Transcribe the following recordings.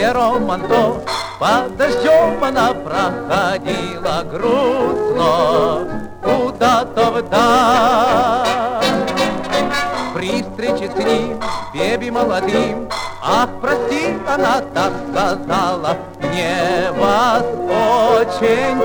сером манто. Под дождем она проходила грустно куда-то вдаль. При встрече с ним, беби молодым, ах, прости, она так сказала, мне вас очень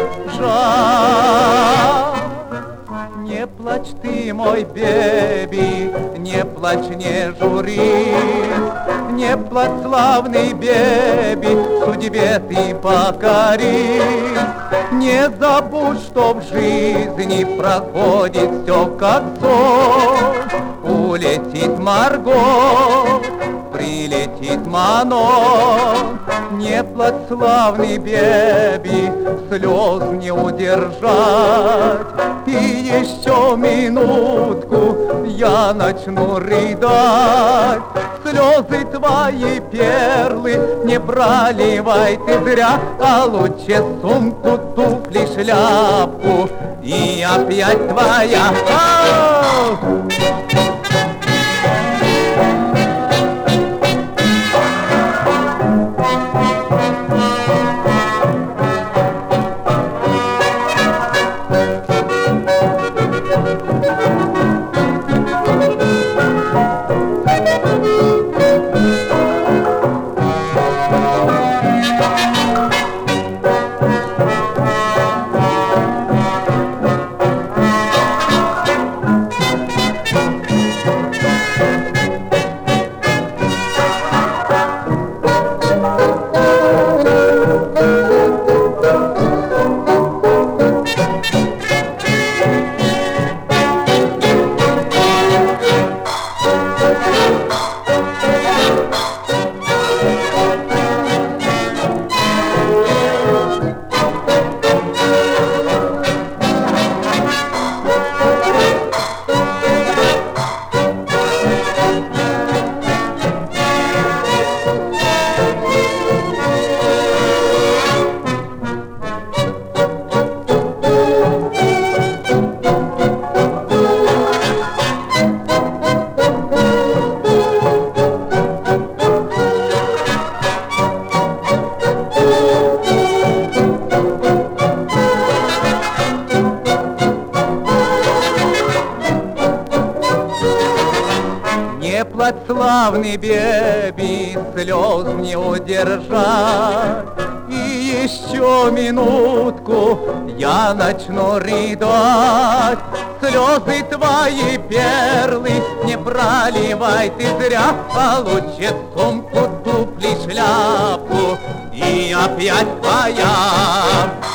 жаль. Не плачь ты, мой беби, не плачь, не журись, не плачь, славный беби, судьбе ты покорись. Не забудь, что в жизни проходит все как сон. Улетит Марго, прилетит Манон. Не плачь, славный беби, слез не удержать. И еще минутку я начну рыдать. Слезы твои, перлы, не проливай ты зря, а лучше сумку, туфли, шляпку, и опять твоя. Не плачь, славный беби, слез не удержать. И еще минутку я начну рыдать. Слезы твои, перлы, не проливай ты зря, а лучше сумку, туфли, шляпку, и опять твоя.